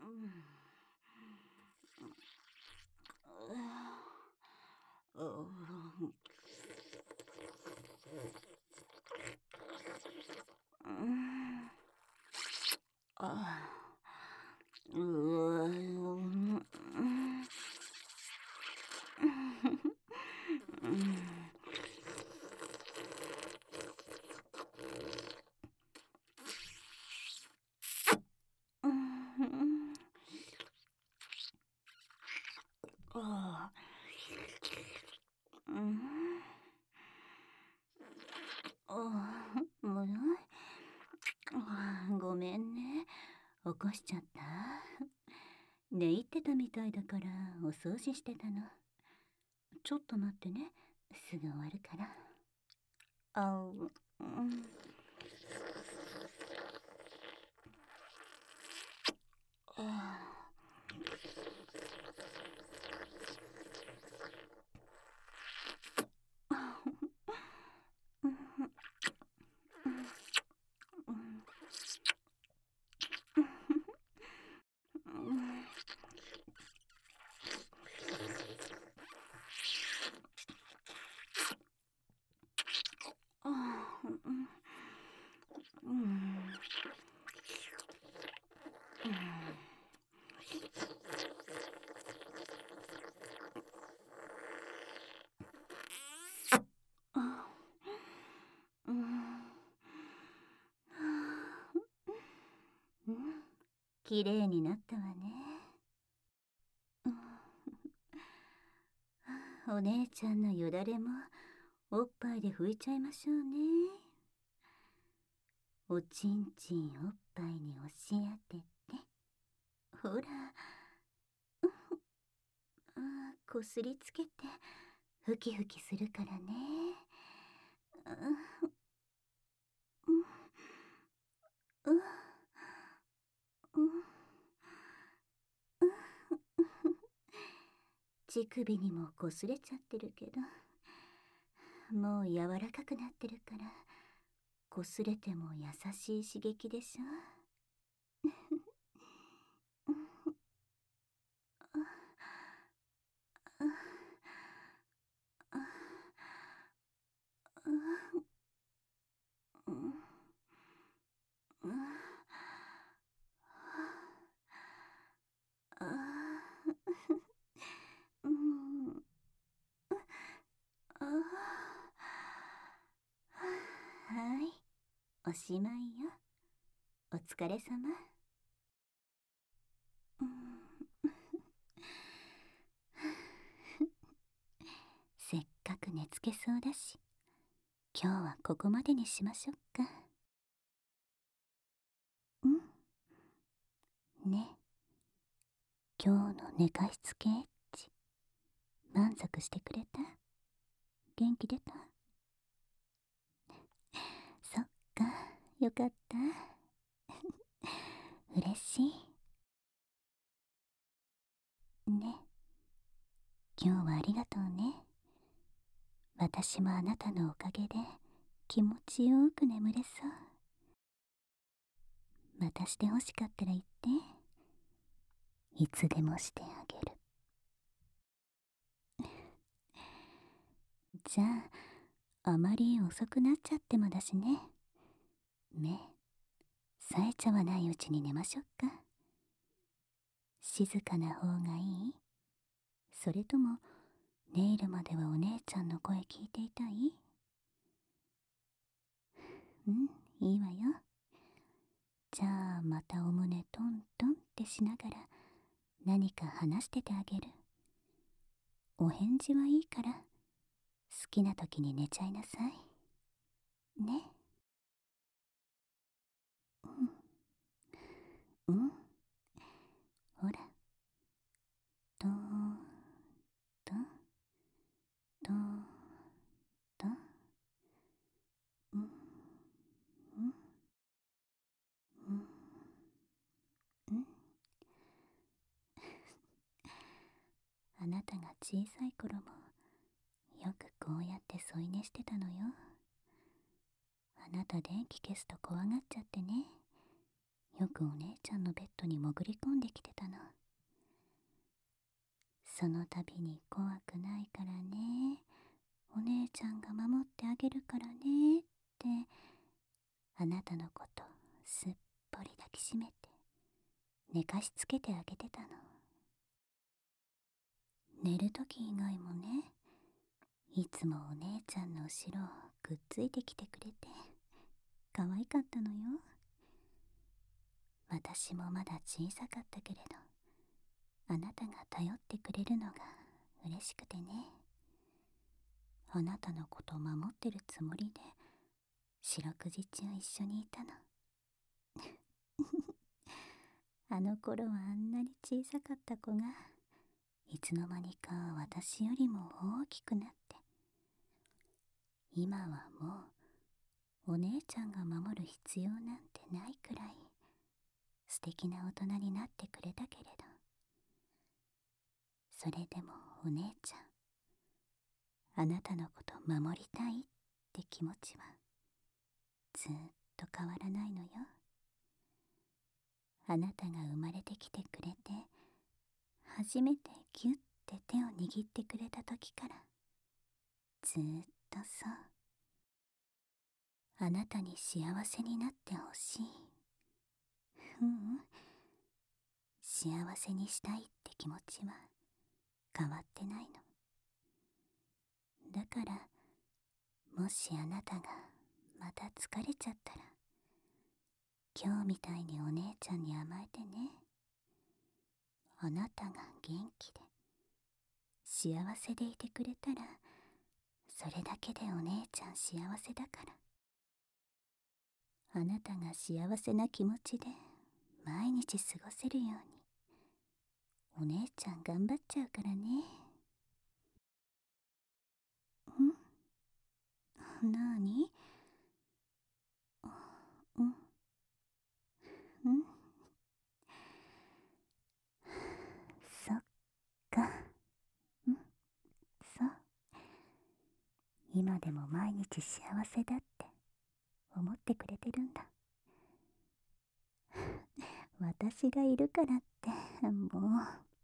ごめんね、起こしちゃった。寝入ってたみたいだからお掃除してたの。ちょっと待ってね、すぐ終わるから。綺麗になったわね。お姉ちゃんのよだれもおっぱいで拭いちゃいましょうね。おちんちんおっぱいに押し当てて、ほら、こすりつけてふきふきするからね。乳首にもこすれちゃってるけど、もう柔らかくなってるから、こすれても優しい刺激でしょ。はい、おしまいよ。お疲れ様。せっかく寝つけそうだし、今日はここまでにしましょうか。ね、今日の寝かしつけエッチ、満足してくれた？元気出た？そっか、よかった。嬉しい。ね、今日はありがとうね。私もあなたのおかげで気持ちよく眠れそう。またして欲しかったら言って。いつでもしてあげる。じゃあ、あまり遅くなっちゃってもだしね。目、冴えちゃわないうちに寝ましょうか。静かな方がいい？それとも、寝入るまではお姉ちゃんの声聞いていたい？いいわよ。じゃあ、またお胸トントンってしながら何か話しててあげる。お返事はいいから、好きな時に寝ちゃいなさい。ね。ほら。トントントントン。あなたが小さい頃もよくこうやって添い寝してたのよ。あなた電気消すと怖がっちゃってね。 よくお姉ちゃんのベッドに潜り込んできてたの。その度に怖くないからね、お姉ちゃんが守ってあげるからねってあなたのことすっぽり抱きしめて寝かしつけてあげてたの。寝るとき以外もね、いつもお姉ちゃんの後ろをくっついてきてくれて可愛かったのよ。私もまだ小さかったけれど、あなたが頼ってくれるのが嬉しくてね。あなたのことを守ってるつもりで四六時中一緒にいたの。あの頃はあんなに小さかった子がいつの間にか私よりも大きくなって、今はもうお姉ちゃんが守る必要なんてないくらい素敵な大人になってくれたけれど、それでもお姉ちゃん、あなたのこと守りたいって気持ちはずーっと変わらないのよ。あなたが生まれてきてくれて初めてギュッて手を握ってくれた時からずーっとそう、あなたに幸せになってほしい、幸せにしたいって気持ちは変わってないの。だからもしあなたがまた疲れちゃったら、今日みたいにお姉ちゃんに甘えてね。あなたが元気で幸せでいてくれたら、それだけでお姉ちゃん幸せだから。あなたが幸せな気持ちで毎日過ごせるようにお姉ちゃん頑張っちゃうからね。なーに？うん、うん、そっか、うん、そう。今でも毎日幸せだって思ってくれてるんだ。私がいるからって、もう、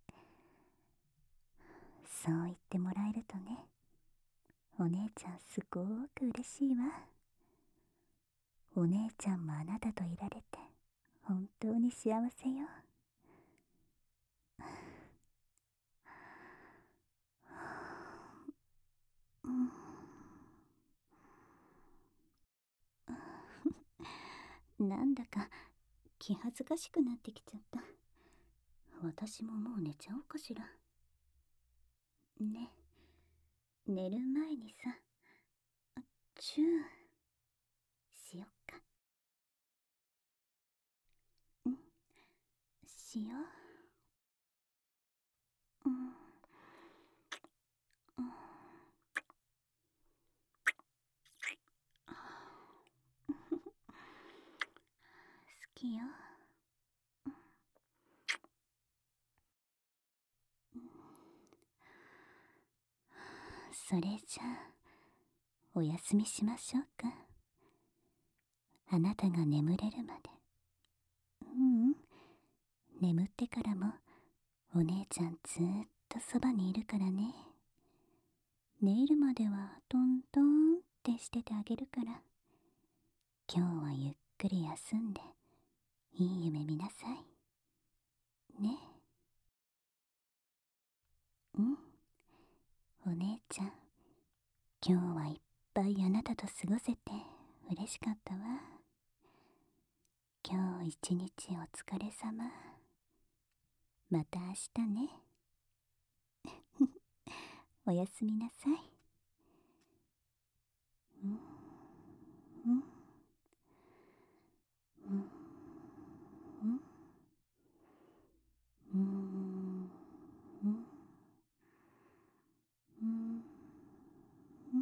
そう言ってもらえるとね、お姉ちゃんすごーく嬉しいわ。お姉ちゃんもあなたといられて本当に幸せよ。なんだか気恥ずかしくなってきちゃった。私ももう寝ちゃおうかしら。ね、寝る前にさ、チューしよっか。うん、しよう。好きよ。それじゃあお休みしましょうか。あなたが眠れるまで。眠ってからもお姉ちゃんずーっとそばにいるからね。寝るまではトントンってしててあげるから、今日はゆっくり休んでいい夢見なさいね。お姉ちゃん、今日はいっぱいあなたと過ごせて嬉しかったわ。今日一日お疲れ様。また明日ね。おやすみなさい。うんうんうんうんうんうんうんうん。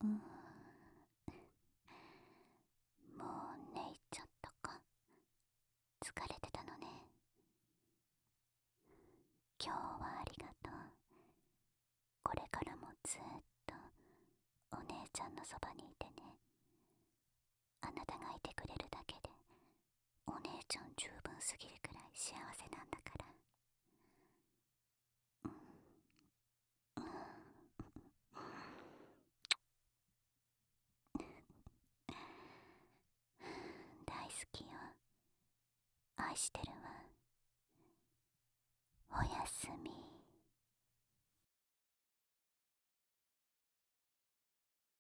うん、もう寝入っちゃったか。疲れてたのね。今日はありがとう。これからもずっとお姉ちゃんのそばにいてね。あなたがいてくれるだけでお姉ちゃん十分すぎるくらい幸せなんだから。大好きよ。愛してるわ。おやすみ。